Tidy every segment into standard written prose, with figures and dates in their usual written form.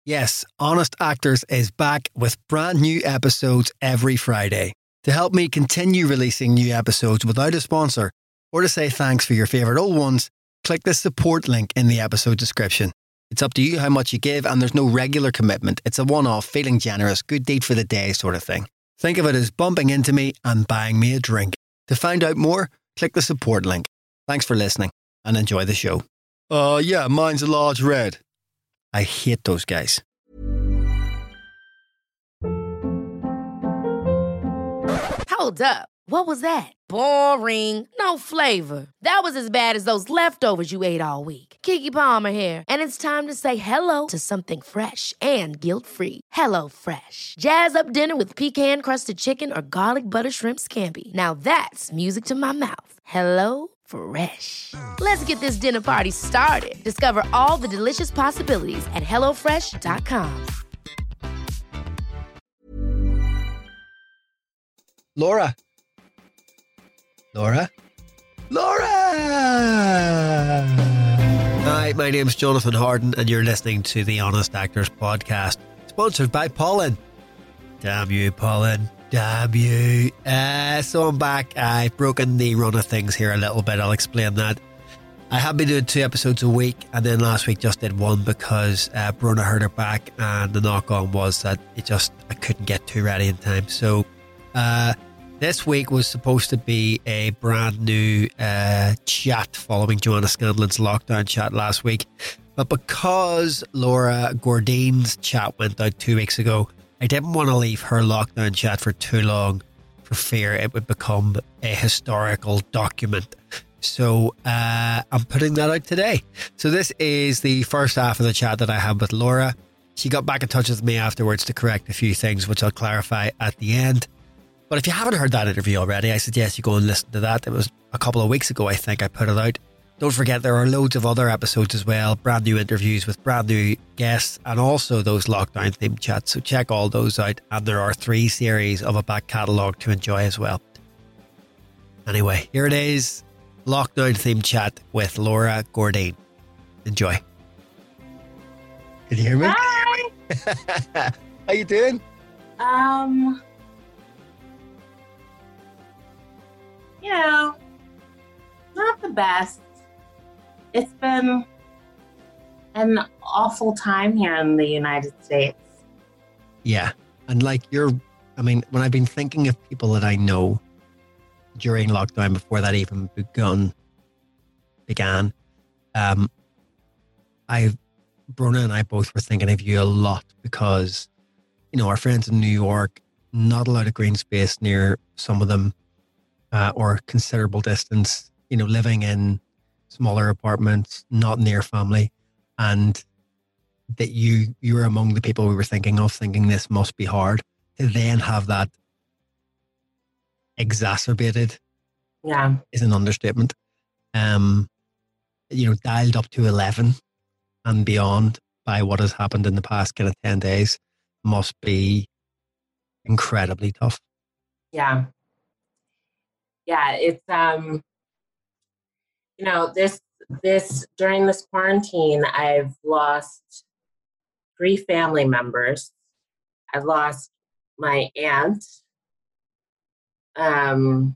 Yes, Honest Actors is back with brand new episodes every Friday. To help me continue releasing new episodes without a sponsor, or to say thanks for your favourite old ones, click the support link in the episode description. It's up to you how much you give, and there's no regular commitment. It's a one-off, feeling generous, good deed for the day sort of thing. Think of it as bumping into me and buying me a drink. To find out more, click the support link. Thanks for listening and enjoy the show. Yeah, mine's a large red. I hate those guys. Hold up. What was that? Boring. No flavor. That was as bad as those leftovers you ate all week. Keke Palmer here. And it's time to say hello to something fresh and guilt-free. Hello Fresh. Jazz up dinner with pecan-crusted chicken or garlic butter shrimp scampi. Now that's music to my mouth. Hello Fresh. Let's get this dinner party started. Discover all the delicious possibilities at hellofresh.com. Laura. Hi, my name's Jonathan Harden, and you're listening to the Honest Actors podcast, sponsored by Pollen. Damn you, Pollen. Damn you. So I'm back. I've broken the run of things here a little bit. I'll explain that. I have been doing 2 episodes a week, and then last week just did one because Bruna hurt her back, and the knock-on was that I couldn't get 2 ready in time. So this week was supposed to be a brand new chat following Joanna Scanlon's lockdown chat last week. But because Laura Gourdin's chat went out 2 weeks ago, I didn't want to leave her lockdown chat for too long for fear it would become a historical document. So I'm putting that out today. So this is the first half of the chat that I had with Laura. She got back in touch with me afterwards to correct a few things, which I'll clarify at the end. But if you haven't heard that interview already, I suggest you go and listen to that. It was a couple of weeks ago, I think I put it out. Don't forget, there are loads of other episodes as well, brand new interviews with brand new guests, and also those lockdown themed chats. So check all those out. And there are 3 series of a back catalogue to enjoy as well. Anyway, here it is. Lockdown themed chat with Laura Gourdin. Enjoy. Can you hear me? Hi. How you doing? Not the best. It's been an awful time here in the United States. Yeah. And when I've been thinking of people that I know during lockdown before that even began, Bruna and I both were thinking of you a lot because, our friends in New York, not a lot of green space near some of them, or considerable distance, living in smaller apartments, not near family, and that you were among the people we were thinking of, thinking this must be hard, to then have that exacerbated is an understatement. Dialed up to 11 and beyond by what has happened in the past kind of 10 days must be incredibly tough. Yeah, it's this during this quarantine, I've lost 3 family members. I've lost my aunt, and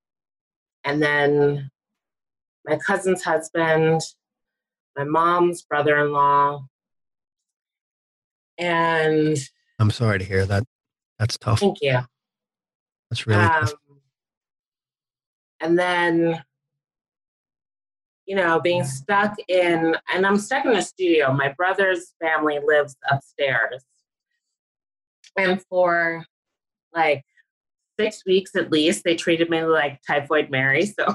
then my cousin's husband, my mom's brother-in-law, and I'm sorry to hear that. That's tough. Thank you. That's really tough. And then, being stuck and I'm stuck in a studio. My brother's family lives upstairs. And for 6 weeks at least, they treated me like Typhoid Mary. So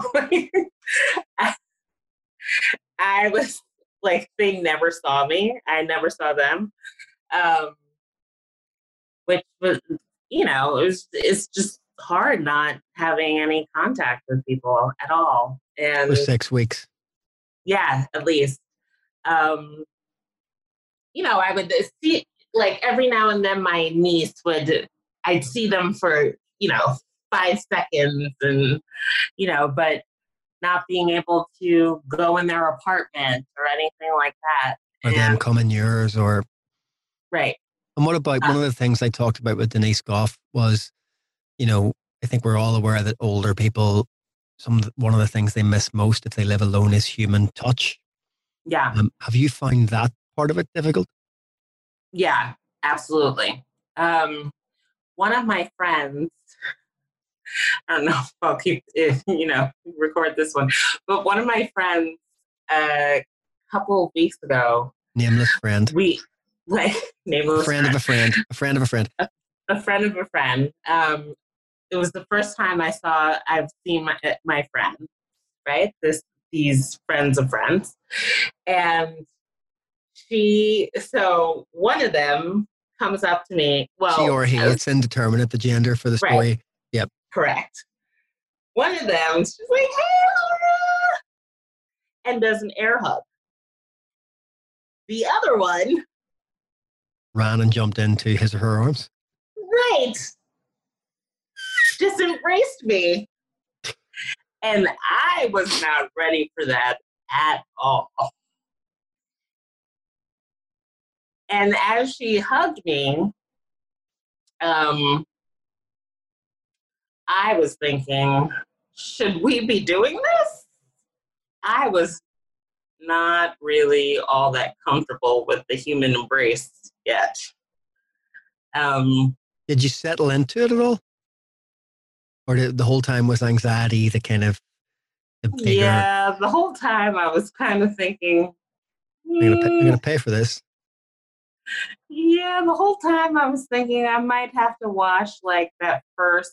I was they never saw me. I never saw them. Which was, it's just hard not having any contact with people at all. And for 6 weeks. Yeah, at least. I would see, every now and then my niece I'd see them for, 5 seconds and, but not being able to go in their apartment or anything like that. Or them come in yours or... Right. And what about one of the things I talked about with Denise Goff was, I think we're all aware that older people, one of the things they miss most if they live alone is human touch. Yeah. Have you found that part of it difficult? Yeah, absolutely. One of my friends, I don't know if I'll keep, record this one, but one of my friends, a couple of weeks ago, Nameless friend. nameless a friend of a friend. A friend of a friend. A friend of a friend. It was the first time I've seen my friends, right? These friends of friends. And so one of them comes up to me. Well, she or he, it's indeterminate, the gender for the story. Right. Yep. Correct. One of them, she's like, "Hey, Laura," and does an air hug. The other one ran and jumped into his or her arms. Right. Just embraced me. And I was not ready for that at all. And as she hugged me, I was thinking, should we be doing this? I was not really all that comfortable with the human embrace yet. Did you settle into it at all? Or the whole time was anxiety, the kind of the bigger... Yeah, the whole time I was kind of thinking, I'm going to pay for this. Yeah, the whole time I was thinking I might have to wash like that first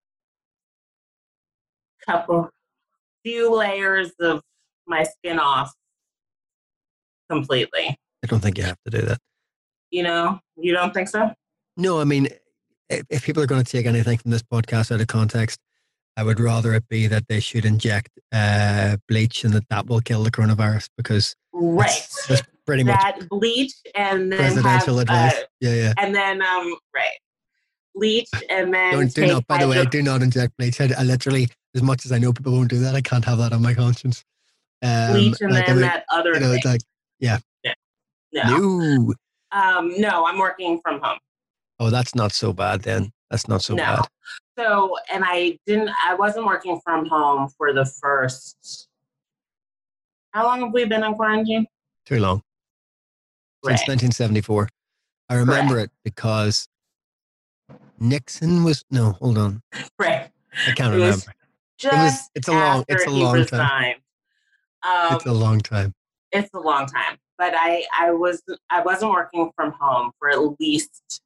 few layers of my skin off completely. I don't think you have to do that. You don't think so? No, I mean, if people are going to take anything from this podcast out of context, I would rather it be that they should inject bleach and that will kill the coronavirus, because that's pretty much that bleach and then presidential advice. Yeah. And then bleach and then by the way, do not inject bleach. I literally, as much as I know people won't do that, I can't have that on my conscience. Bleach and then that other thing. It's like, yeah. No. No, I'm working from home. Oh, that's not so bad then. That's not so bad. So, and I wasn't working from home for the first, how long have we been in quarantine? Too long. Since 1974. I remember it because Nixon was, no, hold on. Right. I can't remember. It's a long time. It's a long time. It's a long time. But I wasn't working from home for at least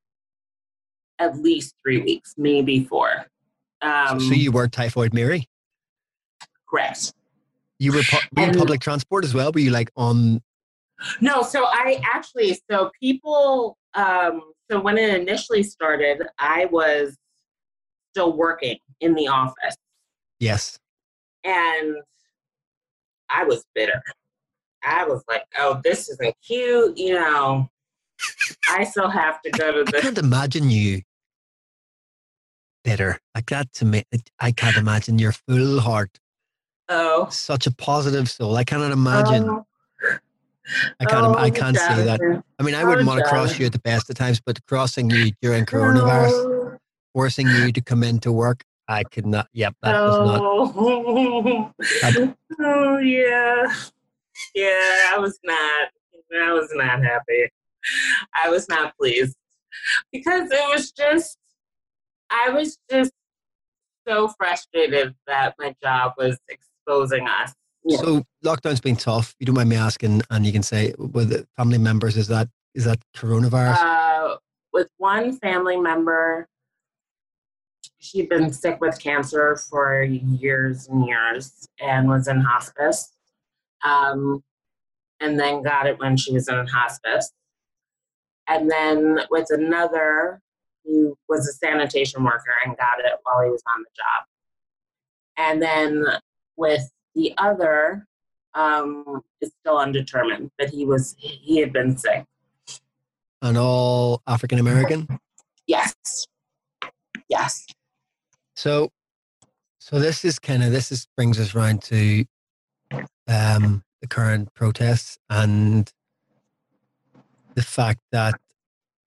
3 weeks, maybe 4. So you were Typhoid Mary? Correct. You were public transport as well? Were you like on? No, so people, so when it initially started, I was still working in the office. Yes. And I was bitter. I was like, oh, this isn't cute. I still have to go to the... I can't imagine you bitter. Like that to me, I can't imagine your full heart. Oh. Such a positive soul. I cannot imagine. I can't say that. I mean, I wouldn't want to cross you at the best of times, but crossing you during coronavirus, forcing you to come into work, I could not. Yep, that was not. Oh, yeah. Yeah, I was not happy. I was not pleased because I was just so frustrated that my job was exposing us. So lockdown's been tough. You don't mind me asking, and you can say with family members, is that coronavirus? With one family member, she'd been sick with cancer for years and years and was in hospice. And then got it when she was in hospice. And then with another, who was a sanitation worker and got it while he was on the job. And then with the other, it's still undetermined, but he had been sick. And all African American? Yes. So this brings us around to the current protests and the fact that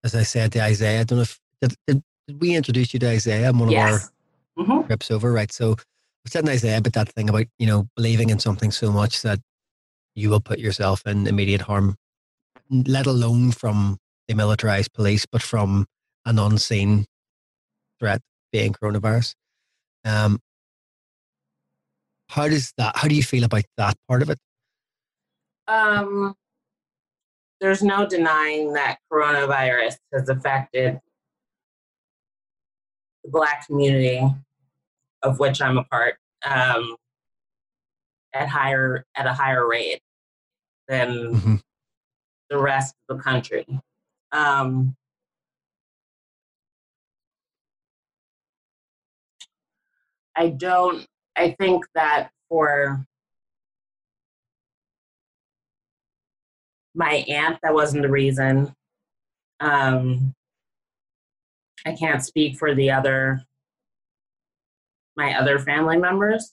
as I said to Isaiah, I don't know if, did we introduce you to Isaiah on one of our Yes. Mm-hmm. trips over, right? So I said to Isaiah about that thing about, believing in something so much that you will put yourself in immediate harm, let alone from the militarized police, but from an unseen threat being coronavirus. How do you feel about that part of it? There's no denying that coronavirus has affected the Black community, of which I'm a part, at a higher rate than the rest of the country. I think that for my aunt, that wasn't the reason. I can't speak for my other family members.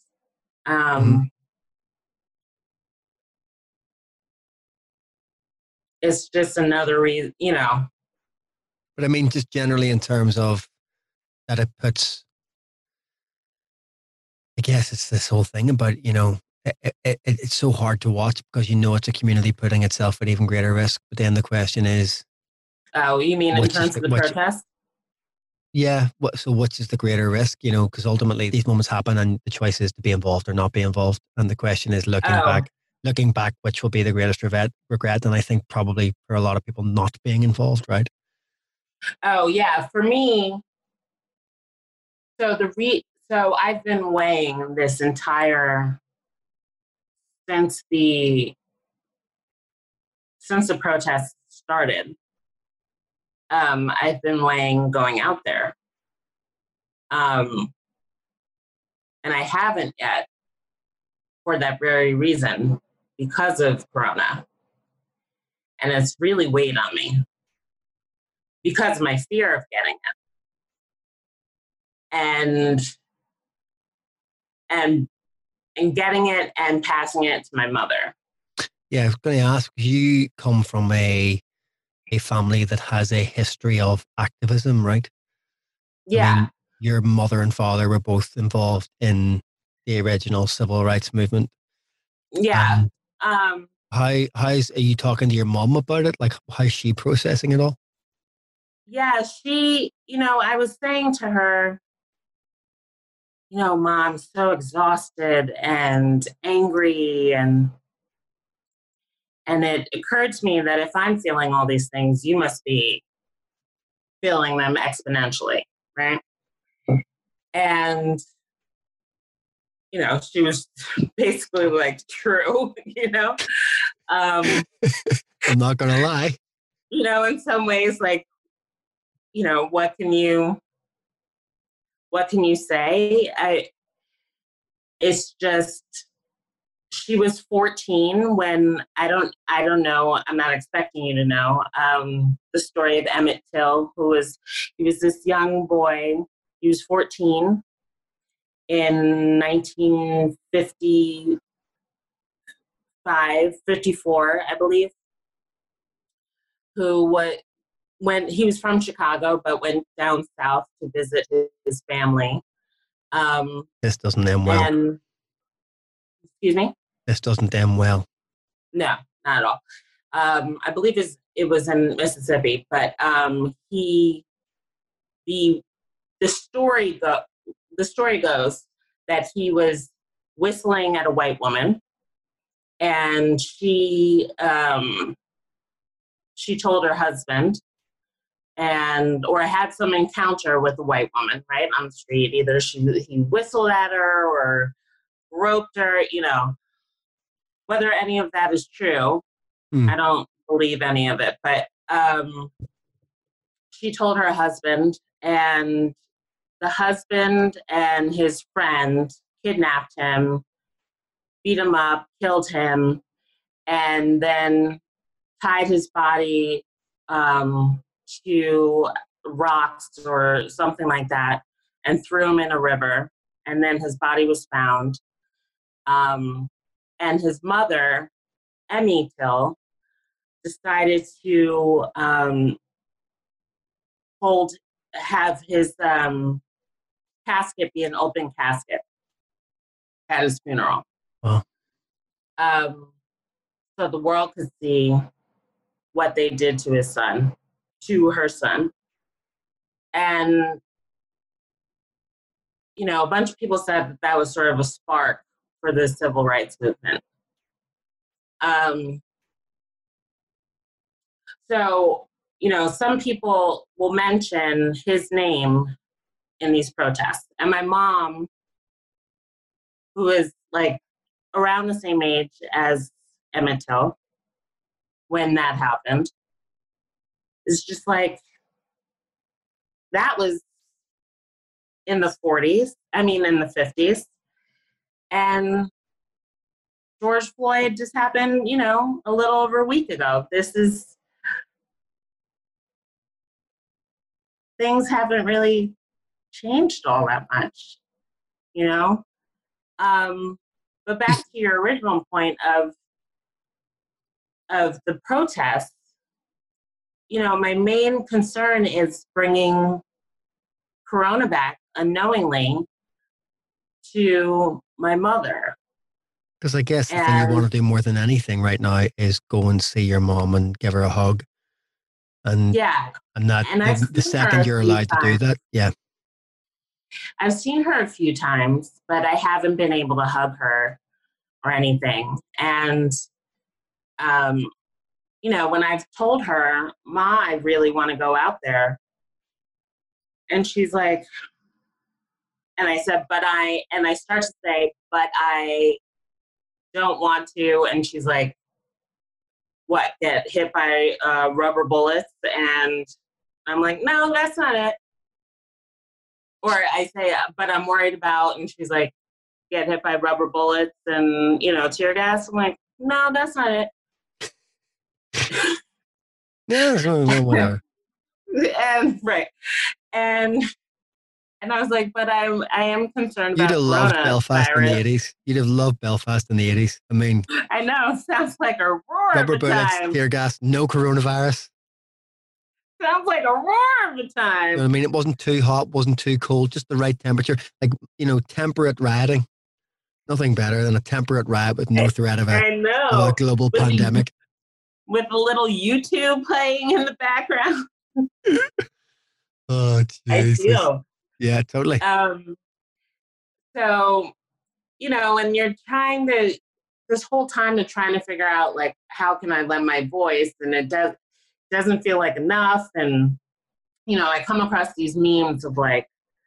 It's just another reason, But I mean, just generally in terms of that it puts, I guess it's this whole thing about, it's so hard to watch because it's a community putting itself at even greater risk. But then the question is... Oh, you mean in terms of the protest? Yeah. So which is the greater risk, because ultimately these moments happen and the choice is to be involved or not be involved. And the question is looking back, which will be the greatest regret. And I think probably for a lot of people not being involved, right? Oh yeah. For me, so I've been weighing this entire, since the protest started. I've been weighing going out there. And I haven't yet for that very reason, because of Corona. And it's really weighed on me because of my fear of getting it. And getting it and passing it to my mother. Yeah, I was going to ask, you come from a family that has a history of activism, right? Yeah. I mean, your mother and father were both involved in the original civil rights movement. Yeah. Are you talking to your mom about it? Like, how's she processing it all? Yeah, she, I was saying to her, Mom, I'm so exhausted and angry, and it occurred to me that if I'm feeling all these things, you must be feeling them exponentially, right? And she was basically like, true, I'm not gonna lie. In some ways, like, what can you say? It's just, she was 14 when, I don't know, I'm not expecting you to know, the story of Emmett Till, he was this young boy. He was 14 in 1954, I believe, when he was from Chicago, but went down south to visit his family. This doesn't end well. Excuse me? This doesn't end well. No, not at all. I believe it was in Mississippi, but the story goes that he was whistling at a white woman, and she told her husband, or had some encounter with a white woman, right, on the street. Either he whistled at her or groped her, whether any of that is true. I don't believe any of it, but she told her husband, and the husband and his friend kidnapped him, beat him up, killed him, and then tied his body to rocks or something like that and threw him in a river. And then his body was found. And his mother, Emmy Till, decided to have his casket be an open casket at his funeral. Wow. So the world could see what they did to her son. And, a bunch of people said that was sort of a spark for the civil rights movement. So, some people will mention his name in these protests. And my mom, who is like around the same age as Emmett Till when that happened, is just like, that was in the 50s. And George Floyd just happened, a little over a week ago. Things haven't really changed all that much, But back to your original point of the protests, my main concern is bringing Corona back unknowingly to my mother. Because I guess the thing you want to do more than anything right now is go and see your mom and give her a hug. And the second you're allowed to do that, yeah. I've seen her a few times, but I haven't been able to hug her or anything. And, when I've told her, Ma, I really want to go out there. And she's like, and I said, and I start to say, but I don't want to. And she's like, what, get hit by rubber bullets? And I'm like, no, that's not it. Or I say, but I'm worried about, and she's like, get hit by rubber bullets and, tear gas. I'm like, no, that's not it. Yeah, whatever. And right. And I was like, but I am concerned about You'd have loved Belfast in the 80s. You'd have loved Belfast in the 80s. I mean, I know, sounds like a roar rubber of a bullets, time. tear gas, no coronavirus. Sounds like a roar of a time. I mean, it wasn't too hot, wasn't too cold, just the right temperature. Like, temperate rioting. Nothing better than a temperate riot with no threat of a global pandemic. With a little YouTube playing in the background. Oh, Jesus. I feel. Yeah, totally. So, and you're trying to, this whole time to trying to figure out, like, how can I lend my voice? And it doesn't feel like enough. And, I come across these memes of, like,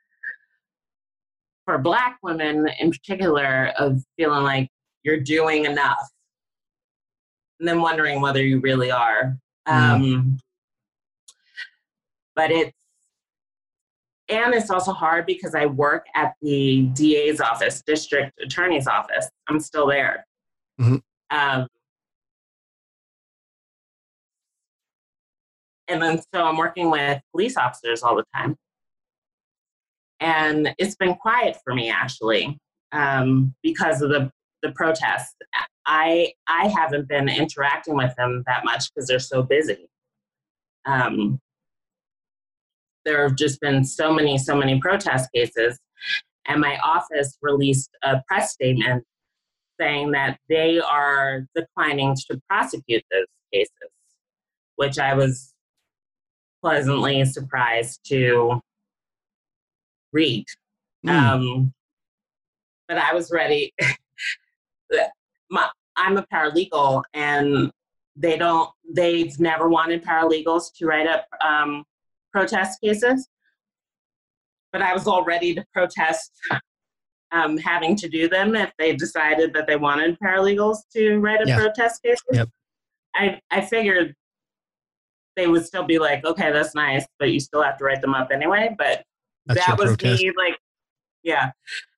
for Black women in particular, of feeling like you're doing enough. And then wondering whether you really are. But it's also hard because I work at the DA's office, district attorney's office. I'm still there. Mm-hmm. And then so I'm working with police officers all the time. And it's been quiet for me, actually, because of the protests. I haven't been interacting with them that much because they're so busy. There have just been so many protest cases. And my office released a press statement saying that they are declining to prosecute those cases, which I was pleasantly surprised to read. But I was ready. I'm a paralegal, and they've never wanted paralegals to write up protest cases. But I was all ready to protest having to do them if they decided that they wanted paralegals to write a protest case. Yep. I figured they would still be like, okay, that's nice, but you still have to write them up anyway. But that was protest. Me, like, yeah.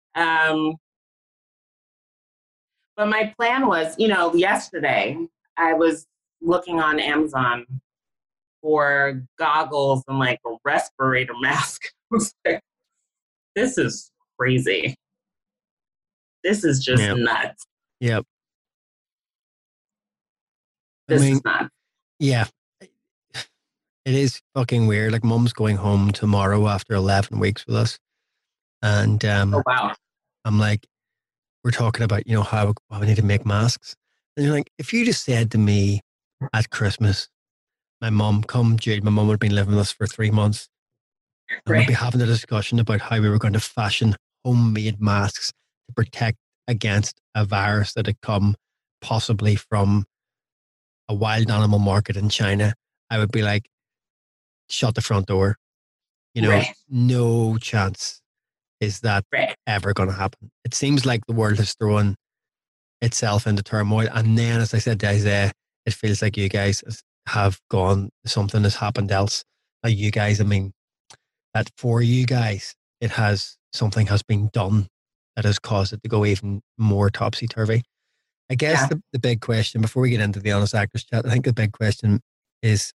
But my plan was, yesterday I was looking on Amazon for goggles and like a respirator mask. I was like, this is crazy. This is just nuts. Yep. This is nuts. Yeah. It is fucking weird. Like, Mum's going home tomorrow after 11 weeks with us. And Oh, wow. I'm like, we're talking about, how we need to make masks. And you're like, if you just said to me at Christmas, my mum, Jude, my mum would have been living with us for 3 months. And we'd be having a discussion about how we were going to fashion homemade masks to protect against a virus that had come possibly from a wild animal market in China. I would be like, shut the front door. Right. No chance is that ever going to happen. It seems like the world is throwing itself into turmoil. And then, as I said to Isaiah, it feels like you guys have something has happened else. Now, you guys, I mean, that for you guys, something has been done that has caused it to go even more topsy-turvy. I guess the big question, before we get into the Honest Actors chat, I think the big question is,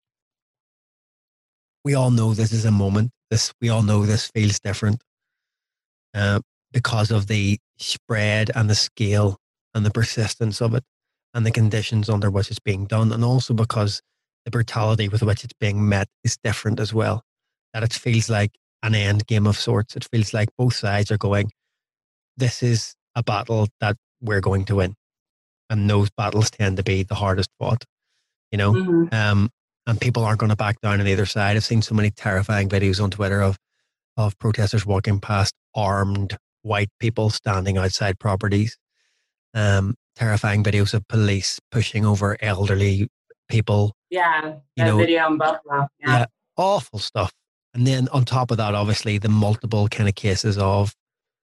we all know this is a moment. We all know this feels different because of the spread and the scale and the persistence of it and the conditions under which it's being done, and also because the brutality with which it's being met is different as well. That it feels like an end game of sorts. It feels like both sides are going, this is a battle that we're going to win. And those battles tend to be the hardest fought, Mm-hmm. And people aren't going to back down on either side. I've seen so many terrifying videos on Twitter of protesters walking past armed white people standing outside properties. Terrifying videos of police pushing over elderly people. Yeah, video in Buffalo. Yeah, awful stuff. And then on top of that, obviously, the multiple kind of cases of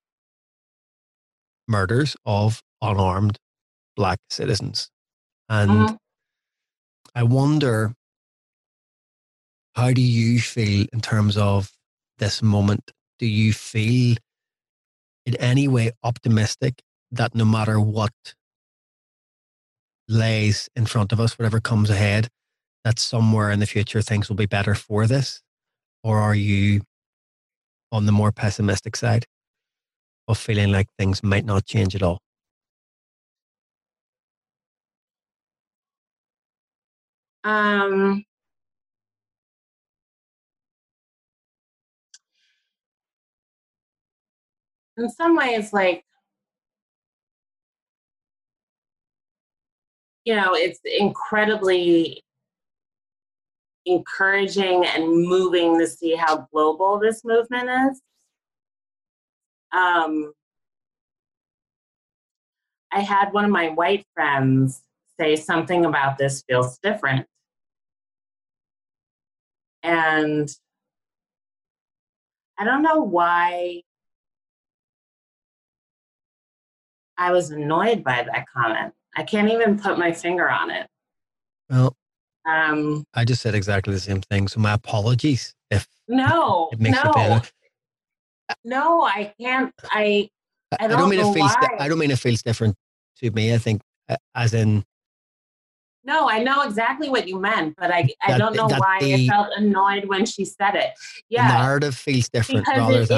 murders of unarmed Black citizens. And I wonder, how do you feel in terms of this moment? Do you feel in any way optimistic that no matter what lays in front of us, whatever comes ahead, that somewhere in the future things will be better for this? Or are you on the more pessimistic side of feeling like things might not change at all? In some ways, like, it's incredibly encouraging and moving to see how global this movement is. I had one of my white friends say something about this feels different. And I don't know why I was annoyed by that comment. I can't even put my finger on it. Well, I just said exactly the same thing. So my apologies if it makes you feel. No, I can't. I don't mean it feels different to me. I think as in. No, I know exactly what you meant, but I don't know why I felt annoyed when she said it. Yeah, the narrative feels different because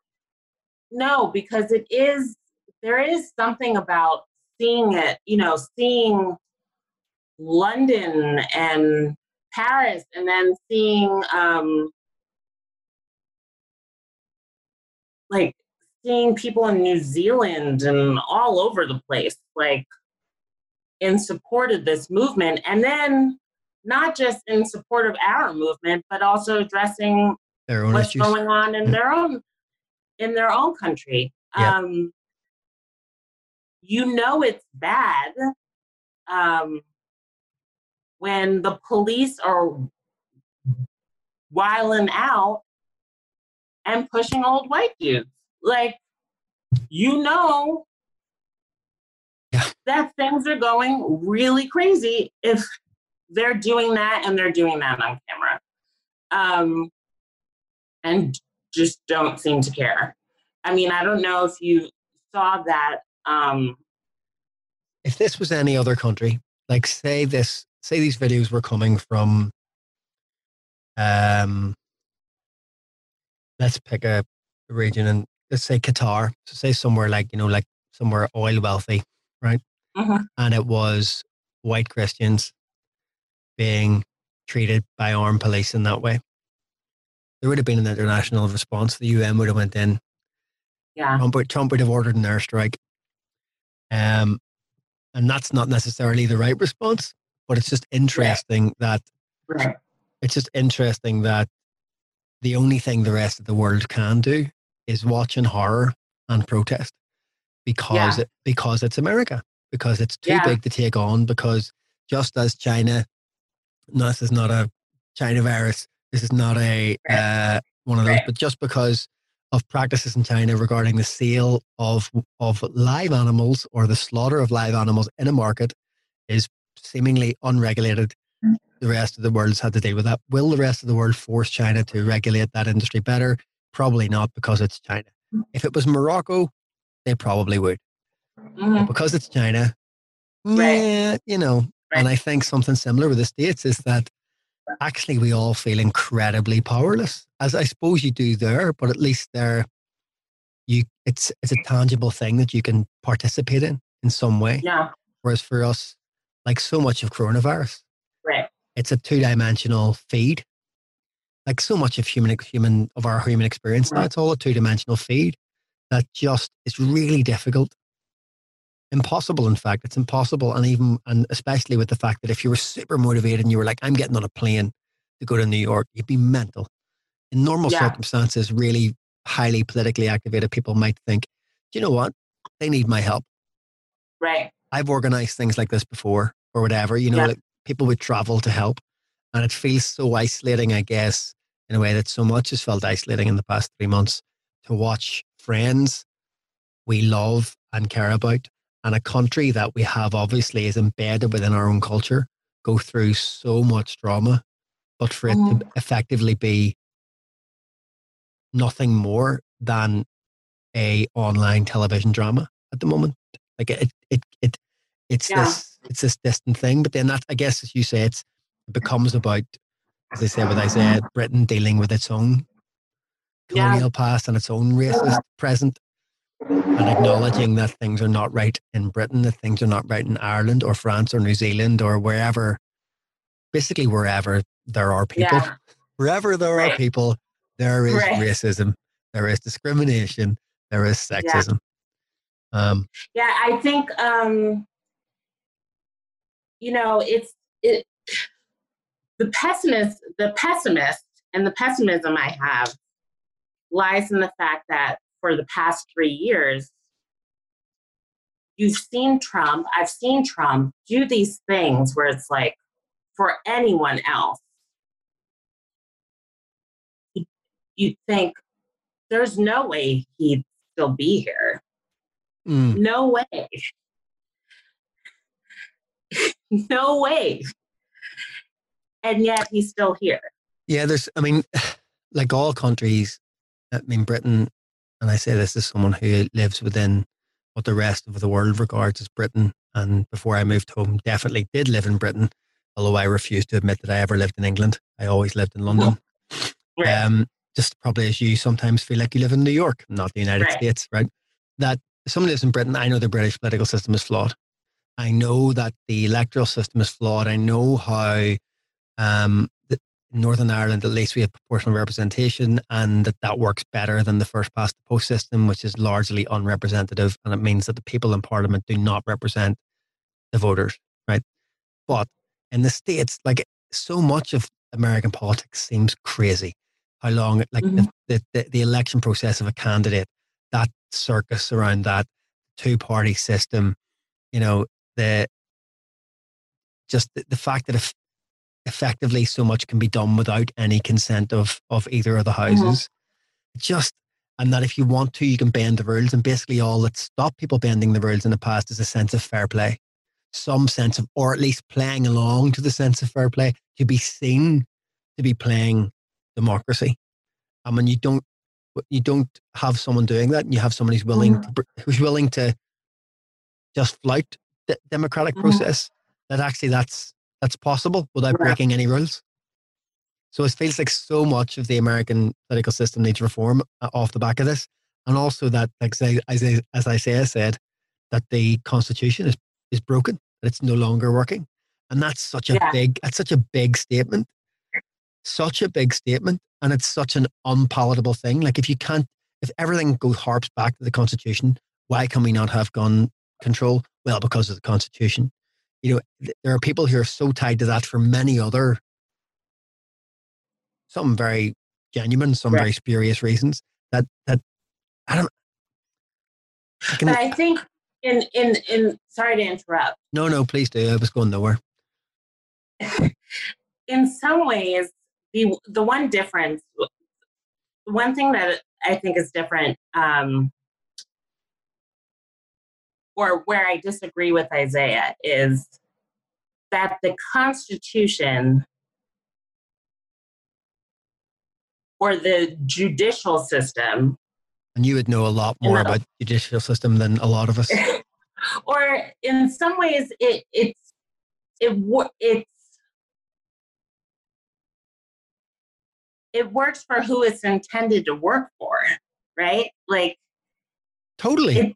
there is something about seeing it, seeing London and Paris, and then seeing seeing people in New Zealand and all over the place, like, in support of this movement, and then not just in support of our movement, but also addressing what's going on in their own country. Yeah. It's bad when the police are wiling out and pushing old white dudes. Like, that things are going really crazy if they're doing that, and they're doing that on camera. And just don't seem to care. I mean, I don't know if you saw that. If this was any other country, like say these videos were coming from, let's pick a region, and let's say Qatar. So say somewhere like somewhere oil wealthy, right? Uh-huh. And it was white Christians being treated by armed police in that way. There would have been an international response. The UN would have went in. Yeah. Trump would have ordered an airstrike. And that's not necessarily the right response, but it's just interesting that it's just interesting that the only thing the rest of the world can do is watch in horror and protest because it's America, because it's too big to take on, because just as China, no, this is not a China virus, this is not a one of those, but just because of practices in China regarding the sale of live animals or the slaughter of live animals in a market is seemingly unregulated. The rest of the world's had to deal with that. Will the rest of the world force China to regulate that industry better? Probably not, because it's China. If it was Morocco, they probably would. But because it's China, and I think something similar with the States is that actually we all feel incredibly powerless, as I suppose you do there, but at least there, it's a tangible thing that you can participate in some way. Yeah. Whereas for us, like so much of coronavirus, it's a two-dimensional feed. Like so much of our human experience now, it's all a two-dimensional feed that just is really difficult. Impossible, in fact. It's impossible. And especially with the fact that if you were super motivated and you were like, I'm getting on a plane to go to New York, you'd be mental. In normal circumstances, really highly politically activated people might think, do you know what? They need my help. Right. I've organized things like this before or whatever, like people would travel to help. And it feels so isolating, I guess, in a way that so much has felt isolating in the past 3 months, to watch friends we love and care about, and a country that we have obviously is embedded within our own culture, go through so much drama, but for it to effectively be nothing more than a online television drama at the moment. Like it's this distant thing. But then that, I guess, as you say, it becomes about, as I say with Isaiah, Britain dealing with its own colonial past and its own racist present, and acknowledging that things are not right in Britain, that things are not right in Ireland or France or New Zealand or wherever, basically wherever there are people. Yeah. Wherever there are people, there is racism, there is discrimination, there is sexism. I think, the pessimist and the pessimism I have lies in the fact that for the past 3 years, I've seen Trump do these things where it's like, for anyone else, you'd think there's no way he'd still be here. No way. No way. And yet he's still here. Yeah, like all countries, Britain, and I say this as someone who lives within what the rest of the world regards as Britain, and before I moved home, definitely did live in Britain, although I refuse to admit that I ever lived in England. I always lived in London. Just probably as you sometimes feel like you live in New York, not the United States, right? That if someone lives in Britain, I know the British political system is flawed. I know that the electoral system is flawed. I know how in Northern Ireland, at least we have proportional representation, and that works better than the first past the post system, which is largely unrepresentative. And it means that the people in Parliament do not represent the voters, right? But in the States, like so much of American politics seems crazy. How long, like the election process of a candidate, that circus around that two-party system, the fact that effectively so much can be done without any consent of either of the houses. And that if you want to, you can bend the rules. And basically all that stopped people bending the rules in the past is a sense of fair play. Some sense of, or at least playing along to the sense of fair play, to be seen to be playing democracy. And when you don't have someone doing that, and you have someone who's willing to just flout the democratic process, that actually that's possible without breaking any rules. So it feels like so much of the American political system needs reform off the back of this. And also that, like as Isaiah said, that the Constitution is broken, that it's no longer working. And that's such a big statement. such a big statement, and it's such an unpalatable thing. Like, if everything harps back to the Constitution, why can we not have gun control? Well, because of the Constitution. There are people who are so tied to that for many other, some very genuine, some Right. very spurious reasons that I don't. But I think in sorry to interrupt. No, please do. I was going nowhere. In some ways, the one difference, one thing that I think is different, or where I disagree with Isaiah, is that the Constitution or the judicial system, and you would know a lot more about the judicial system than a lot of us. or in some ways, it works for who it's intended to work for, right? Like, totally.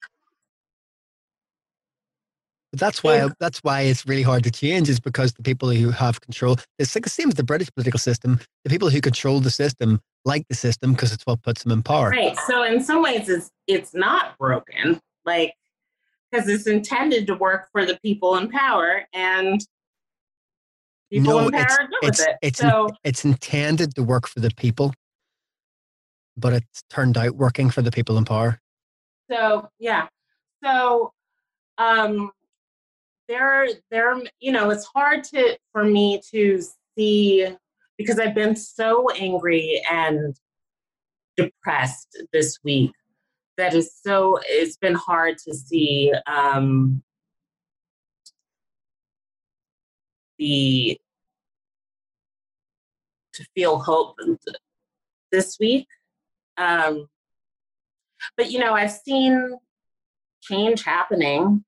That's why it's really hard to change, is because the people who have control, it's like the same as the British political system. The people who control the system like the system because it's what puts them in power. Right. So in some ways, it's not broken, like, because it's intended to work for the people in power, and people in power are good with it. It's intended to work for the people, but it's turned out working for the people in power. So yeah. So there, it's hard for me to see, because I've been so angry and depressed this week that it's been hard to see to feel hope this week. But I've seen change happening,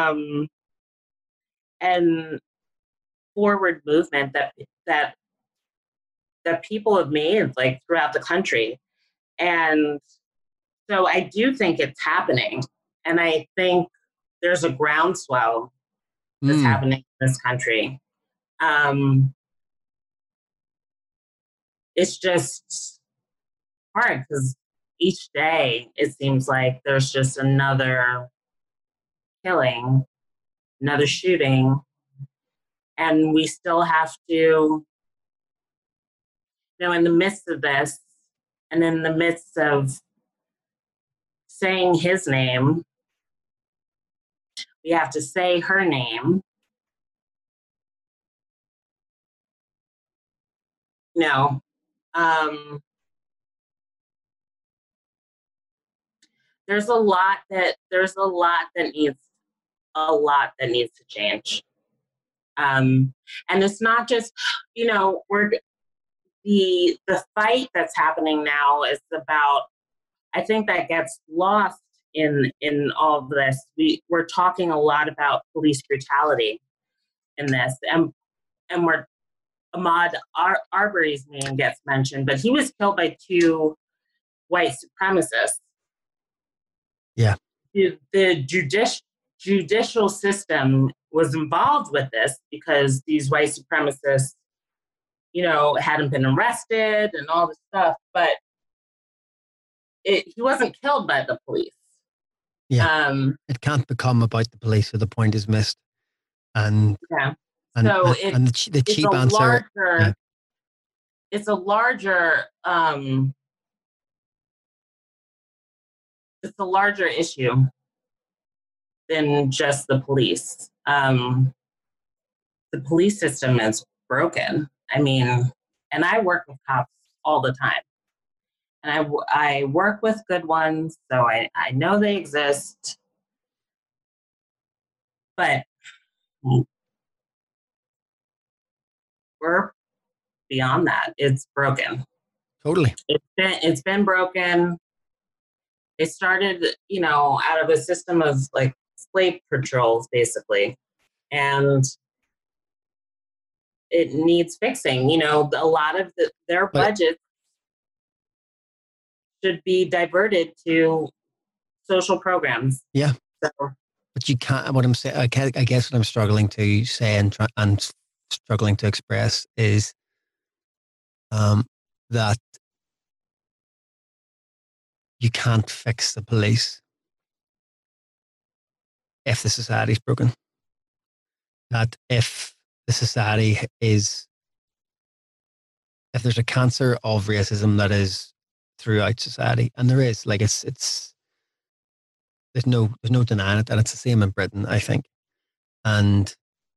and forward movement that people have made, like, throughout the country. And so I do think it's happening. And I think there's a groundswell that's happening in this country. It's just hard because each day it seems like there's just another killing, another shooting, and we still have to, in the midst of this, and in the midst of saying his name, we have to say her name. There's a lot that needs to change. And it's not just, the fight that's happening now is about, I think that gets lost in all of this. We're talking a lot about police brutality in this, and Ahmaud Arbery's name gets mentioned, but he was killed by two white supremacists. Yeah. The judicial system was involved with this because these white supremacists, hadn't been arrested and all this stuff, but he wasn't killed by the police. Yeah. It can't become about the police, so the point is missed. And yeah. The cheap answer. It's a larger issue than just the police. The police system is broken. I mean, and I work with cops all the time. And I work with good ones, so I know they exist. But we're beyond that. It's broken. Totally. It's been broken. It started, out of a system of, like, slave patrols, basically. And it needs fixing. A lot of their budgets should be diverted to social programs. Yeah. So, but you can't, what I'm saying, I guess what I'm struggling to say and struggling to express is that you can't fix the police if the society's broken. That if the society is, if there's a cancer of racism that is throughout society, and there is, like it's there's no denying it, and it's the same in Britain, I think, and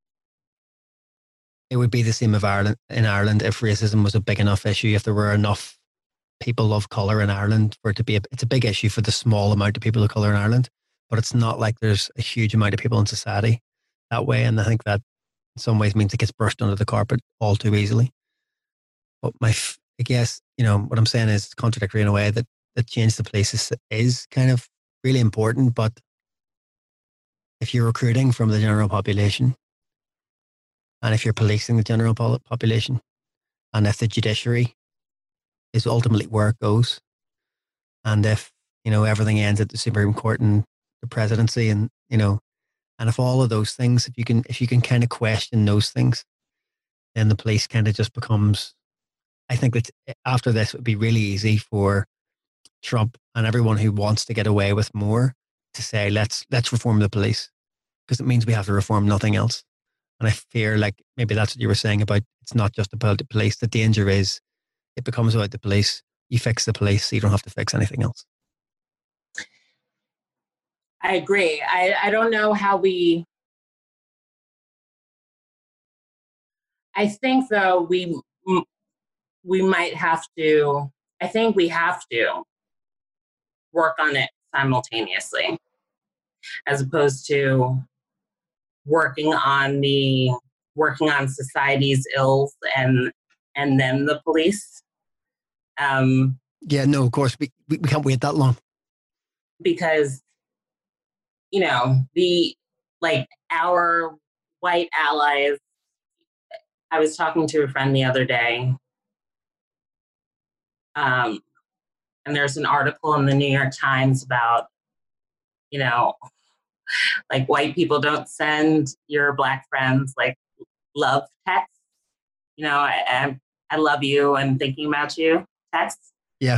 it would be the same of Ireland in Ireland if racism was a big enough issue, if there were enough people of color in Ireland for it to be it's a big issue for the small amount of people of color in Ireland, but it's not like there's a huge amount of people in society that way, and I think that in some ways means it gets brushed under the carpet all too easily. But I guess, what I'm saying is contradictory in a way that change the police is kind of really important. But if you're recruiting from the general population, and if you're policing the general population, and if the judiciary is ultimately where it goes, and if, everything ends at the Supreme Court and the presidency, and, and if all of those things, if you can kind of question those things, then the police kind of just becomes, I think that after this it would be really easy for Trump and everyone who wants to get away with more to say, let's reform the police, because it means we have to reform nothing else. And I fear like maybe that's what you were saying about it's not just about the police. The danger is it becomes about the police. You fix the police, so you don't have to fix anything else. I agree. I don't know how I think though we might have to, I think we have to work on it simultaneously, as opposed to working on society's ills and then the police. Yeah, no, of course we can't wait that long, because our white allies. I was talking to a friend the other day, and there's an article in the New York Times about, like white people don't send your Black friends like love texts. I love you and thinking about you texts. Yeah.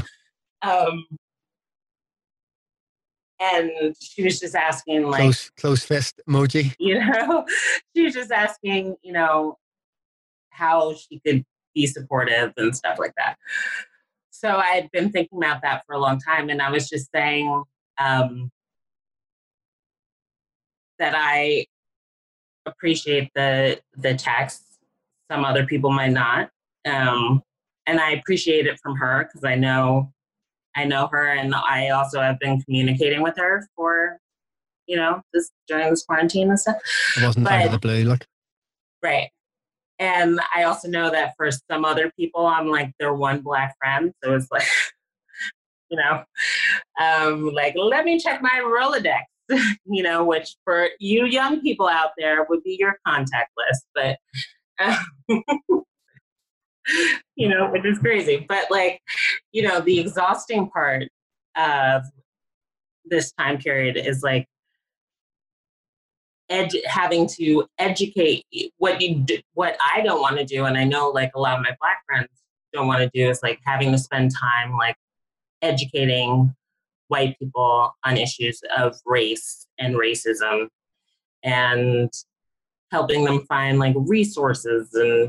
And she was just asking, like, close fist emoji. She was just asking, how she could be supportive and stuff like that. So I had been thinking about that for a long time, and I was just saying that I appreciate the text. Some other people might not, and I appreciate it from her because I know her, and I also have been communicating with her for during this quarantine and stuff. It wasn't out of the blue, look. Right. And I also know that for some other people, I'm like their one Black friend. So it's like, like, let me check my Rolodex, which for you young people out there would be your contact list. But, which is crazy. But like, the exhausting part of this time period is like, having to educate what I don't want to do, and I know like a lot of my Black friends don't want to do, is like having to spend time like educating white people on issues of race and racism, and helping them find like resources and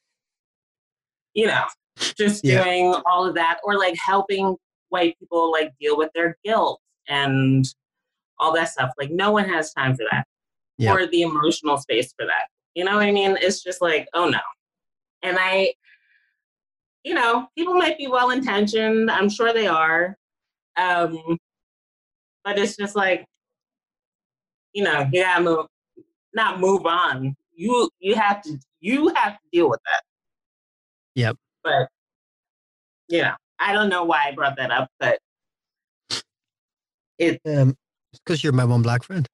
just doing all of that, or like helping white people like deal with their guilt and all that stuff. Like no one has time for that. Yep. Or the emotional space for that. You know what I mean? It's just like, oh no. And people might be well-intentioned. I'm sure they are. But it's just like, you gotta move on. You have to deal with that. Yep. But, I don't know why I brought that up, but it's because you're my one Black friend.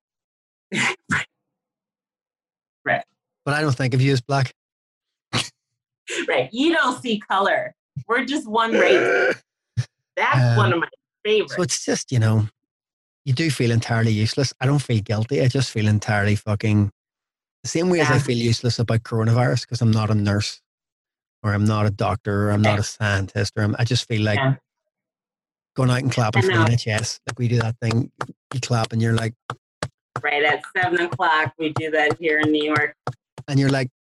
Right. But I don't think of you as Black. Right. You don't see color. We're just one race. That's one of my favorites. So it's just, you do feel entirely useless. I don't feel guilty. I just feel entirely fucking the same way as I feel useless about coronavirus because I'm not a nurse. or I'm not a doctor, or I'm not a scientist, or I just feel like going out and clapping for the NHS. Like we do that thing, you clap and you're like... Right, at 7 o'clock, we do that here in New York. And you're like...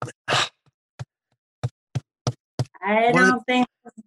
I don't think...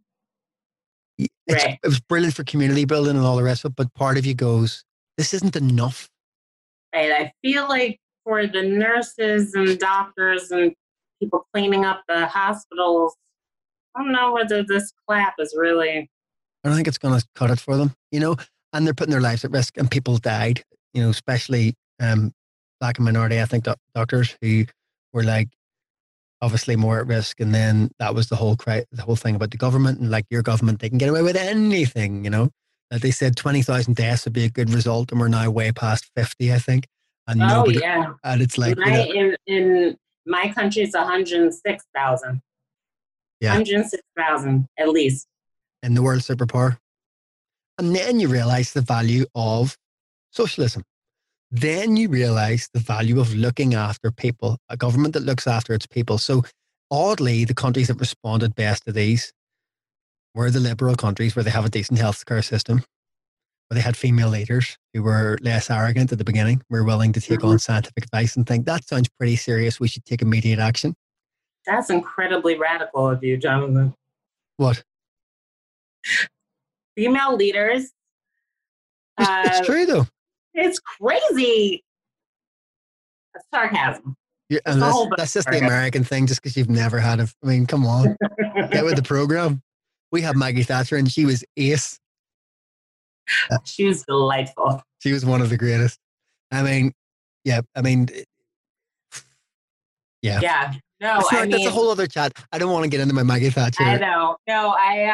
It was brilliant for community building and all the rest of it, but part of you goes, this isn't enough. Right, I feel like for the nurses and doctors and people cleaning up the hospitals, I don't know whether this clap is really... I don't think it's going to cut it for them, you know, and they're putting their lives at risk, and people died, you know, especially black and minority ethnic doctors who were like obviously more at risk. And then that was the whole thing about the government, and like your government, they can get away with anything, you know. That they said 20,000 deaths would be a good result, and we're now way past 50, I think. And nobody, and it's like in my country, it's 106,000. Yeah, 106,000 at least. In the world superpower. And then you realize the value of socialism. Then you realize the value of looking after people, a government that looks after its people. So oddly, the countries that responded best to these were the liberal countries where they have a decent healthcare system, where they had female leaders who were less arrogant at the beginning, were willing to take on scientific advice and think, that sounds pretty serious, we should take immediate action. That's incredibly radical of you, Jonathan. What? Female leaders. It's true, though. It's crazy. That's sarcasm. Yeah, and that's just the American thing, just because you've never had I mean, come on. Get with the program. We have Maggie Thatcher, and she was ace. She was delightful. She was one of the greatest. I mean, yeah. No, that's a whole other chat. I don't want to get into my Maggie Thatcher. I know. No,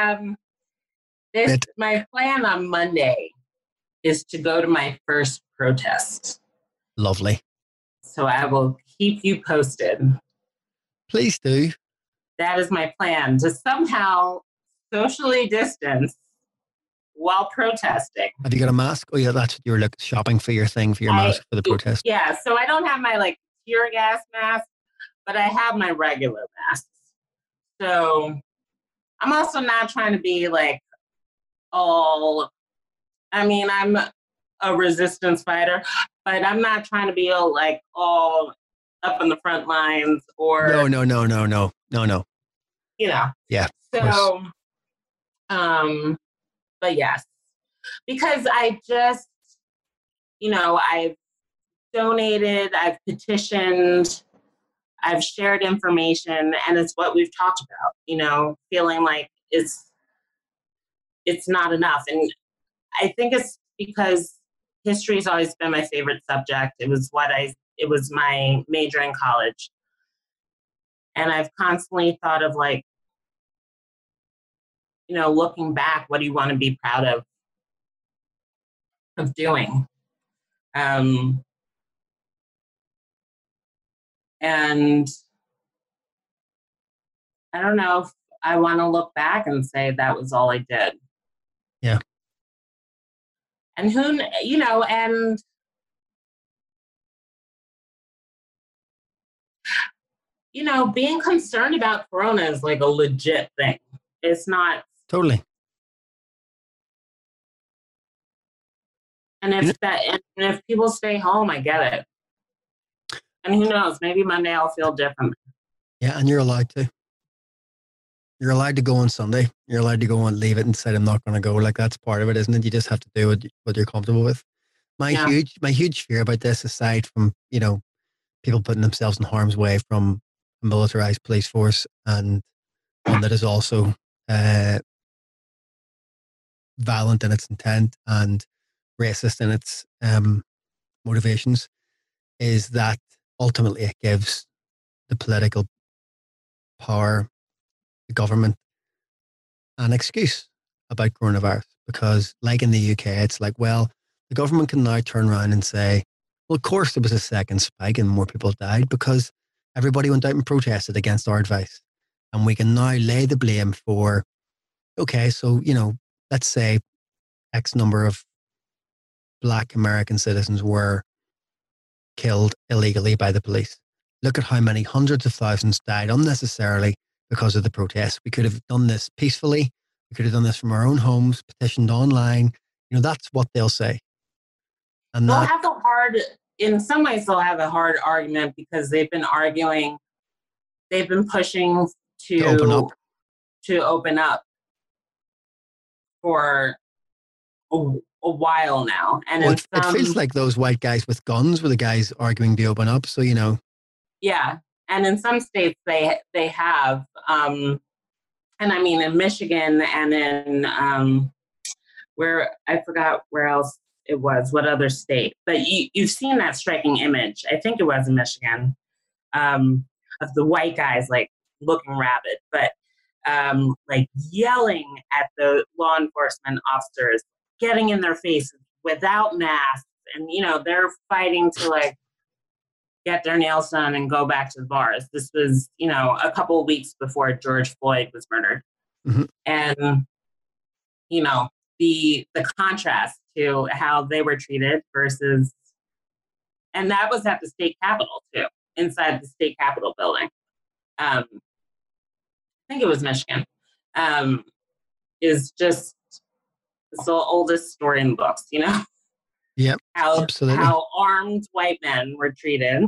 my plan on Monday is to go to my first protest. Lovely. So I will keep you posted. Please do. That is my plan, to somehow socially distance while protesting. Have you got a mask? Oh yeah, that's what you were shopping for your thing, for your mask for the protest. Yeah, so I don't have my tear gas mask, but I have my regular masks. So I'm also not trying to be I'm a resistance fighter, but I'm not trying to be all up in the front lines or... No. You know. Yeah. So, but yes, because I just, I've donated, I've petitioned, I've shared information, and it's what we've talked about, feeling like it's not enough. And I think it's because history has always been my favorite subject. It was my major in college. And I've constantly thought of looking back, what do you want to be proud of doing? And I don't know if I want to look back and say that was all I did. Yeah. And being concerned about Corona is a legit thing. It's not. Totally. And if people stay home, I get it. And who knows, maybe Monday I'll feel different. Yeah, and you're allowed to. You're allowed to go on Sunday. You're allowed to go and leave it and say, I'm not going to go. That's part of it, isn't it? You just have to do what you're comfortable with. My huge fear about this, aside from, people putting themselves in harm's way from a militarized police force, and one that is also violent in its intent and racist in its motivations, is that ultimately it gives the political power, the government, an excuse about coronavirus. Because like in the UK, it's the government can now turn around and say, well, of course there was a second spike and more people died because everybody went out and protested against our advice. And we can now lay the blame for, okay, so, let's say X number of Black American citizens were killed illegally by the police. Look at how many hundreds of thousands died unnecessarily because of the protests. We could have done this peacefully. We could have done this from our own homes, petitioned online. That's what they'll say. And they'll have in some ways, they'll have a hard argument because they've been pushing to open up for a while now. And it feels like those white guys with guns were the guys arguing to open up. So, Yeah. And in some states they have, and I mean in Michigan and in where I forgot where else it was, what other state, but you've seen that striking image. I think it was in Michigan, of the white guys like looking rabid, but like yelling at the law enforcement officers, getting in their faces without masks, and they're fighting to like get their nails done and go back to the bars. This was a couple of weeks before George Floyd was murdered. Mm-hmm. And the contrast to how they were treated versus, and that was at the state capitol too, inside the state capitol building. I think it was Michigan. Is just, it's the oldest story in the books, Yep, absolutely. How armed white men were treated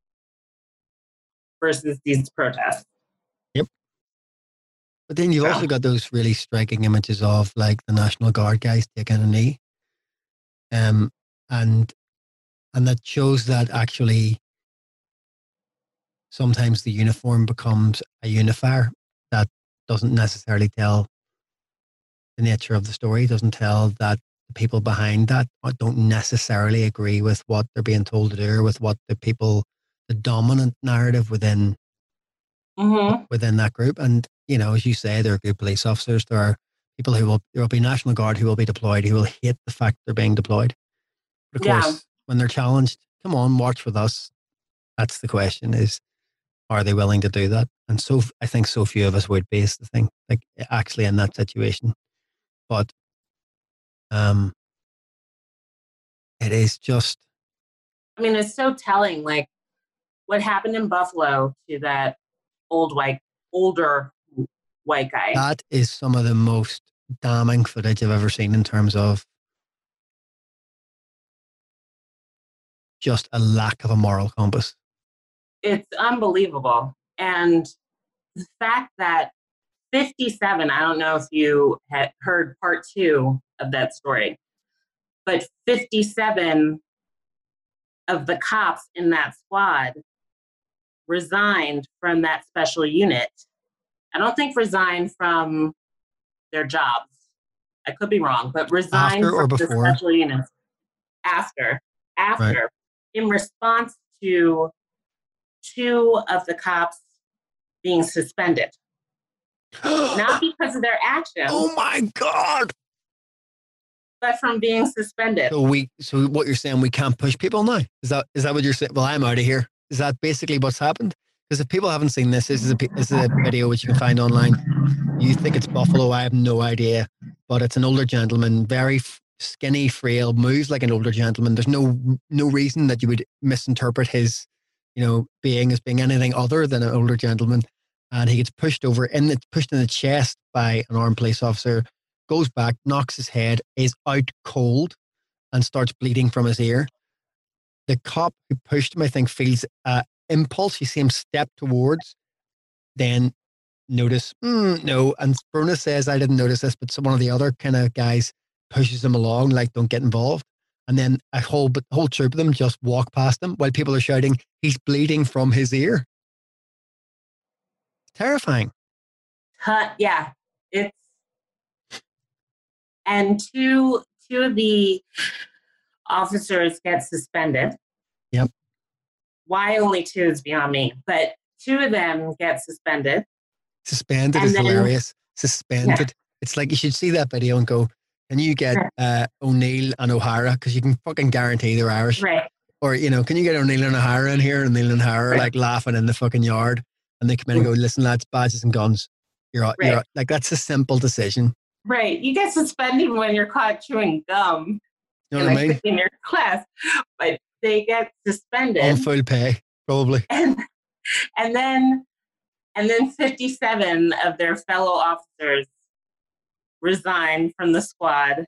versus these protests. Yep. But then you've also got those really striking images of like the National Guard guys taking a knee. And that shows that actually sometimes the uniform becomes a unifier that doesn't necessarily tell the nature of the story, doesn't tell that the people behind that don't necessarily agree with what they're being told to do or with what the dominant narrative within that group. And, as you say, there are good police officers. There are people there will be National Guard who will be deployed, who will hate the fact they're being deployed. But of course, when they're challenged, come on, march with us. That's the question is, are they willing to do that? And so I think so few of us would be is the thing, like actually in that situation. But it is just, I mean, it's so telling, like what happened in Buffalo to that older white guy. That is some of the most damning footage I've ever seen in terms of just a lack of a moral compass. It's unbelievable. And the fact that 57, I don't know if you had heard part 2 of that story, but 57 of the cops in that squad resigned from that special unit. I don't think resigned from their jobs. I could be wrong, but resigned from the special units after, right, in response to 2 of the cops being suspended. Not because of their actions. Oh my God. But from being suspended. So what you're saying, we can't push people now? Is that what you're saying? Well, I'm out of here. Is that basically what's happened? Because if people haven't seen this, this is a video which you can find online. You think it's Buffalo, I have no idea. But it's an older gentleman, very skinny, frail, moves like an older gentleman. There's no reason that you would misinterpret his, being as being anything other than an older gentleman. And he gets pushed in the chest by an armed police officer, goes back, knocks his head, is out cold, and starts bleeding from his ear. The cop who pushed him, I think, feels impulse. You see him step towards, then notice, no. And Bruna says, I didn't notice this, but one of the other kind of guys pushes him along, like, don't get involved. And then a whole troop of them just walk past him while people are shouting, he's bleeding from his ear. Terrifying. Yeah, and two of the officers get suspended. Yep. Why only 2 is beyond me, but 2 of them get suspended. Suspended is hilarious. Suspended. Yeah. It's like you should see that video and go, can you get O'Neill and O'Hara? Because you can fucking guarantee they're Irish. Right. Or, can you get O'Neill and O'Hara in here? O'Neill and O'Hara like laughing in the fucking yard. And they come in and go, listen, lads, badges and guns. You're out. Like, that's a simple decision. Right. You get suspended when you're caught chewing gum. You know what I mean? In your class. But they get suspended. On full pay, probably. And then And then 57 of their fellow officers resigned from the squad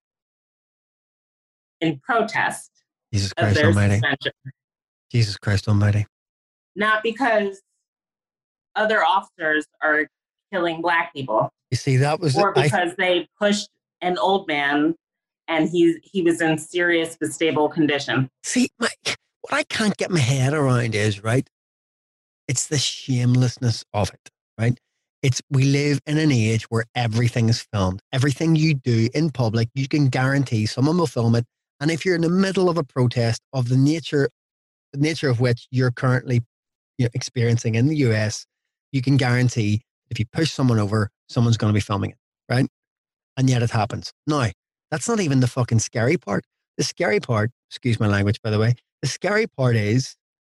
in protest Jesus of Christ their Almighty. suspension. Jesus Christ Almighty. Not because other officers are killing Black people. You see, that was or because they pushed an old man and he was in serious but stable condition. See, what I can't get my head around is, right, it's the shamelessness of it, right? We live in an age where everything is filmed. Everything you do in public, you can guarantee someone will film it. And if you're in the middle of a protest of the nature of which you're currently experiencing in the US, you can guarantee if you push someone over, someone's going to be filming it, right? And yet it happens. Now, that's not even the fucking scary part. The scary part, excuse my language, by the way, the scary part is,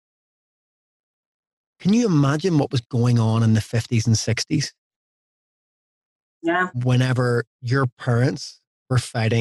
can you imagine what was going on in the 50s and 60s? Yeah. Whenever your parents were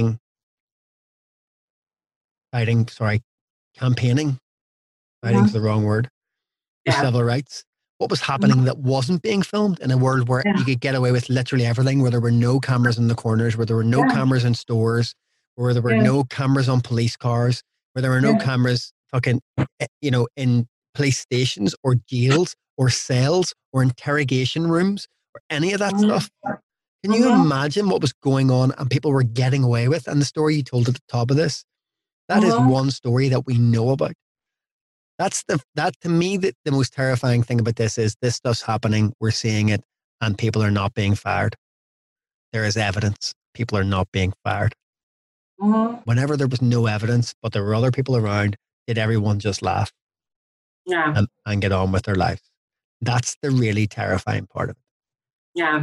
campaigning, fighting's the wrong word, for civil rights. What was happening that wasn't being filmed in a world where you could get away with literally everything, where there were no cameras in the corners, where there were no cameras in stores, where there were no cameras on police cars, where there were no cameras fucking, in police stations or jails or cells or interrogation rooms or any of that stuff. Can you imagine what was going on and people were getting away with? And the story you told at the top of this, that is one story that we know about. That to me, the most terrifying thing about this is this stuff's happening. We're seeing it and people are not being fired. There is evidence. People are not being fired. Whenever there was no evidence, but there were other people around, did everyone just laugh? Yeah. And get on with their lives? That's the really terrifying part of it. Yeah.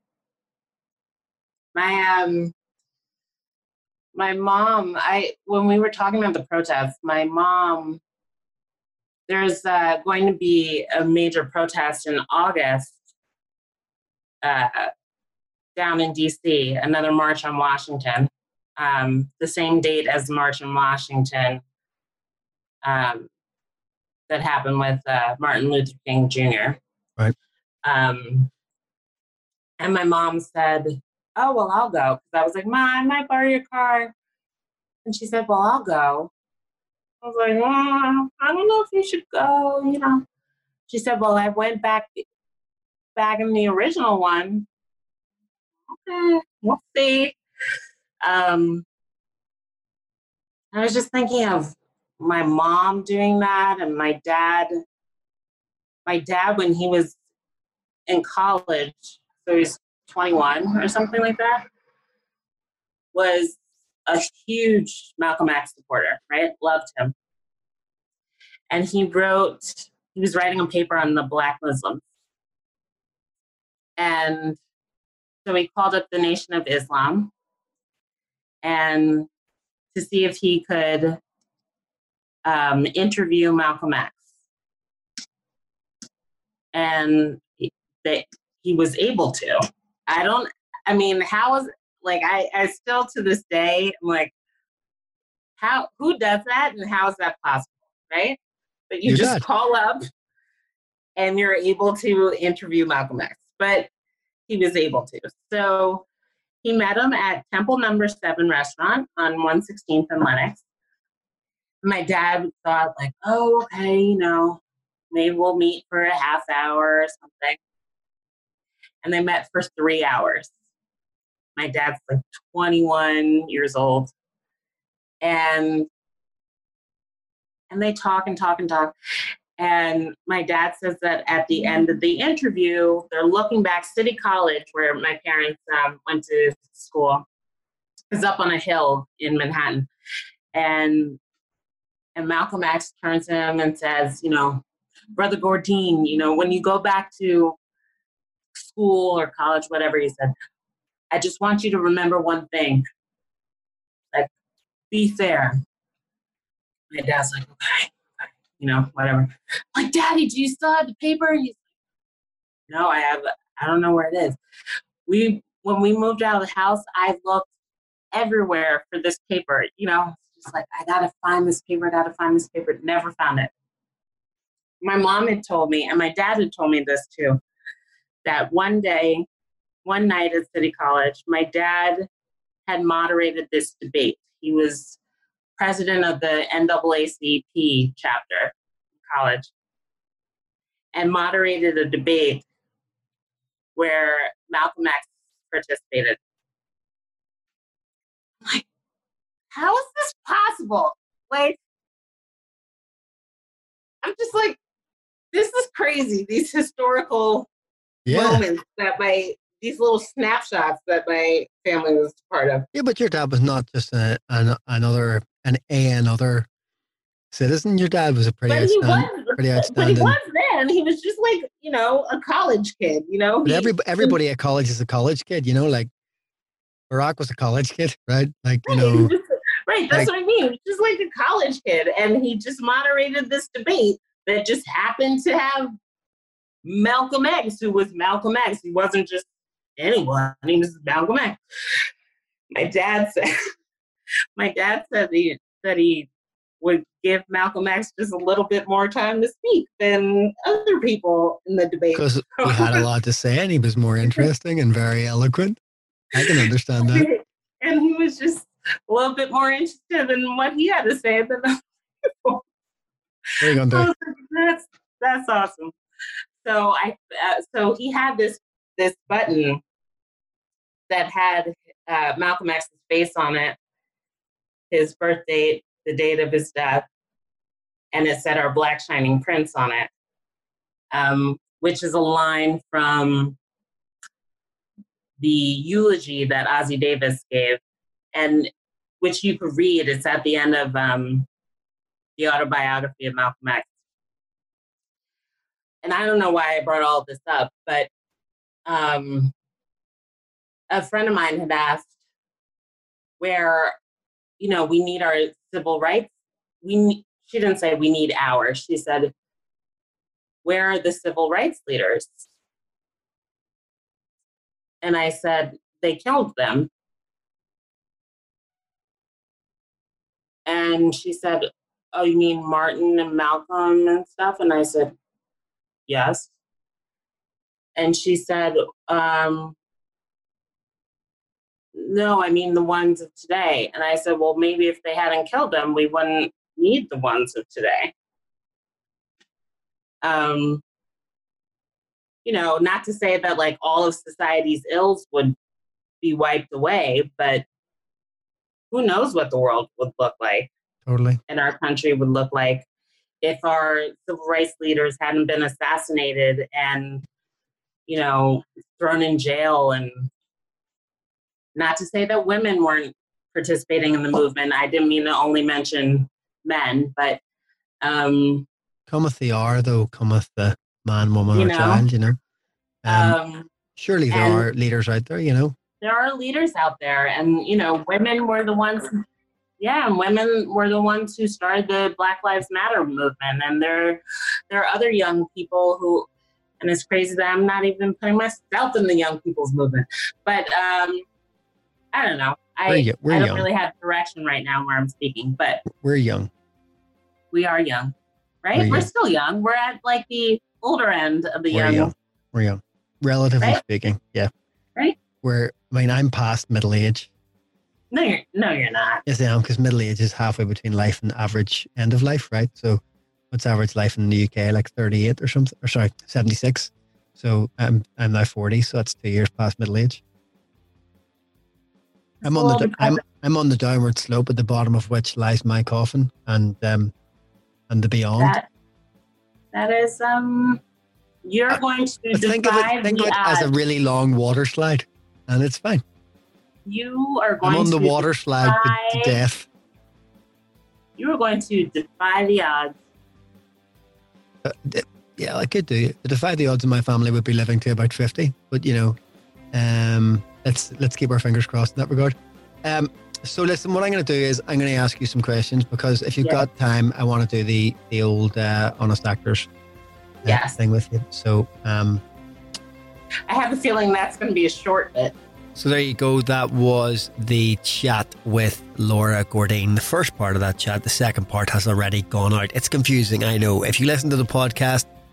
My mom, when we were talking about the protests, my mom, there's going to be a major protest in August down in DC, another March on Washington, the same date as March on Washington that happened with Martin Luther King Jr. Right. And my mom said, oh, well, I'll go. Because I was like, Mom, I might borrow your car. And she said, well, I'll go. I was like, oh, I don't know if you should go, She said, well, I went back in the original one. Okay, we'll see. I was just thinking of my mom doing that and my dad. My dad, when he was in college, so he's 21 or something like that, was a huge Malcolm X supporter, right? Loved him. And he was writing a paper on the Black Muslims. And so he called up the Nation of Islam and to see if he could interview Malcolm X. And he was able to. How is, like, I still to this day, I'm like, who does that and how is that possible, right? But you just call up and you're able to interview Malcolm X. But he was able to. So he met him at Temple No. 7 restaurant on 116th and Lenox. My dad thought, like, oh, okay, maybe we'll meet for a half hour or something. And they met for 3 hours. My dad's like 21 years old. And they talk and talk and talk. And my dad says that at the end of the interview, they're looking back. City College, where my parents went to school, is up on a hill in Manhattan. And Malcolm X turns to him and says, Brother Gordine, when you go back to school or college, whatever, he said, I just want you to remember one thing. Like, be fair. My dad's like, okay. Whatever. I'm like, Daddy, do you still have the paper? He's like, no, I don't know where it is. When we moved out of the house, I looked everywhere for this paper. Just like, I gotta find this paper, never found it. My mom had told me, and my dad had told me this too, that one night at City College, my dad had moderated this debate. He was president of the NAACP chapter in college and moderated a debate where Malcolm X participated. I'm like, how is this possible? Like, I'm just like, this is crazy. These historical moments that these little snapshots that my family was part of. Yeah, but your dad was not just another citizen. Your dad was a pretty outstanding. But he was then. He was just like, a college kid, But everybody at college is a college kid, like Barack was a college kid, right? Like, right, that's what I mean. Just like a college kid. And he just moderated this debate that just happened to have Malcolm X, who was Malcolm X. He wasn't just anyone. He was Malcolm X. My dad said that he would give Malcolm X just a little bit more time to speak than other people in the debate. Because he had a lot to say and he was more interesting and very eloquent. I can understand that. And he was just a little bit more interested in what he had to say than other people. What are you going to do? That's awesome. So so he had this button that had Malcolm X's face on it, his birth date, the date of his death, and it said "Our Black Shining Prince" on it, which is a line from the eulogy that Ossie Davis gave, and which you could read. It's at the end of the autobiography of Malcolm X. And I don't know why I brought all this up, but a friend of mine had asked where, we need our civil rights. She didn't say we need ours. She said, where are the civil rights leaders? And I said, they killed them. And she said, oh, you mean Martin and Malcolm and stuff? And I said, yes. And she said, no, I mean the ones of today. And I said, well, maybe if they hadn't killed them, we wouldn't need the ones of today. Not to say that like all of society's ills would be wiped away, but who knows what the world would look like. Totally. And our country would look like if our civil rights leaders hadn't been assassinated and, thrown in jail. And not to say that women weren't participating in the movement. I didn't mean to only mention men, but cometh the hour, though, cometh the man, woman, or child, surely there are leaders out there, There are leaders out there, and, women were the ones, and women were the ones who started the Black Lives Matter movement, and there are other young people who, and it's crazy that I'm not even putting myself in the young people's movement, but I don't know. I don't really have direction right now where I'm speaking, but we're young. We are young, right? We're still young. We're at like the older end of the young. We're young, relatively speaking. Yeah. Right. I'm past middle age. No, you're not. Yes, I am, because middle age is halfway between life and average end of life, right? So, what's average life in the UK? Like 38 or something? Or sorry, 76. So I'm now 40, so that's 2 years past middle age. I'm on the downward slope, at the bottom of which lies my coffin and the beyond. That is you're going to think of it as a really long water slide, and it's fine. You are going to I'm on the water slide to death. You are going to defy the odds. Yeah, I could do. To defy the odds, of my family would be living to about 50. But let's keep our fingers crossed in that regard. So listen, what I'm going to do is I'm going to ask you some questions, because if you've got time, I want to do the old honest actors thing with you. So I have a feeling that's going to be a short bit. So there you go. That was the chat with Laura Gourdine. The first part of that chat. The second part has already gone out. It's confusing, I know. If you listen to the podcast,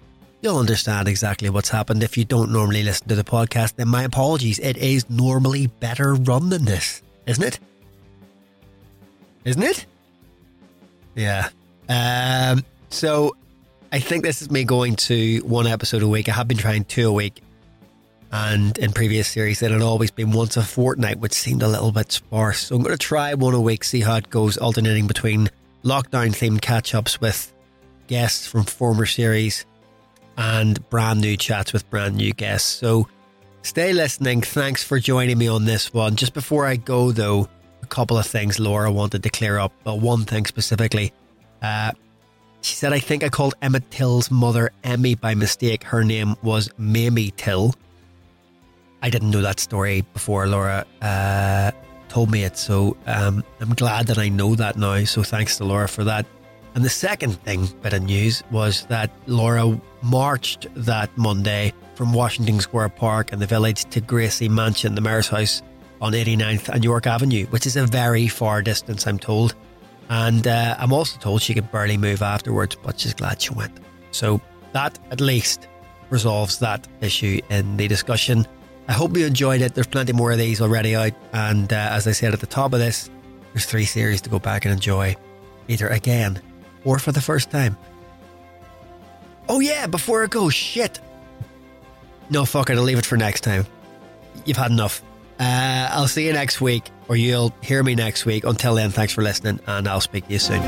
you'll understand exactly what's happened. If you don't normally listen to the podcast, then my apologies. It is normally better run than this, isn't it? Isn't it? Yeah. So I think this is me going to one episode a week. I have been trying 2 a week. And in previous series, it had always been once a fortnight, which seemed a little bit sparse. So I'm going to try 1 a week, see how it goes, alternating between lockdown-themed catch-ups with guests from former series and brand new chats with brand new guests. So stay listening. Thanks for joining me on this one. Just before I go, though, a couple of things Laura wanted to clear up. Well, one thing specifically. She said, I think I called Emmett Till's mother Emmy by mistake. Her name was Mamie Till. I didn't know that story before Laura told me it, so I'm glad that I know that now, so thanks to Laura for that. And the second bit of news was that Laura marched that Monday from Washington Square Park in the Village to Gracie Mansion, the Mayor's House on 89th and York Avenue, which is a very far distance, I'm told. And I'm also told she could barely move afterwards, but she's glad she went. So that at least resolves that issue in the discussion. I hope you enjoyed it. There's plenty more of these already out. And as I said at the top of this, there's 3 series to go back and enjoy, either again or for the first time. Oh yeah, before I go, shit. No, fuck it, I'll leave it for next time. You've had enough. I'll see you next week, or you'll hear me next week. Until then, thanks for listening, and I'll speak to you soon.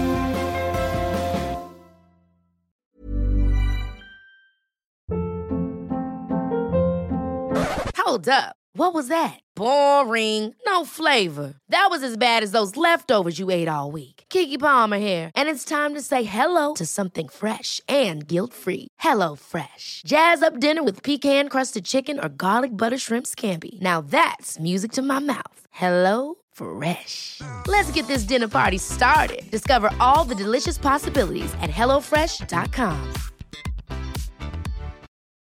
Hold up. What was that? Boring. No flavor. That was as bad as those leftovers you ate all week. Keke Palmer here, and it's time to say hello to something fresh and guilt-free. Hello Fresh. Jazz up dinner with pecan-crusted chicken or garlic butter shrimp scampi. Now that's music to my mouth. Hello Fresh. Let's get this dinner party started. Discover all the delicious possibilities at HelloFresh.com.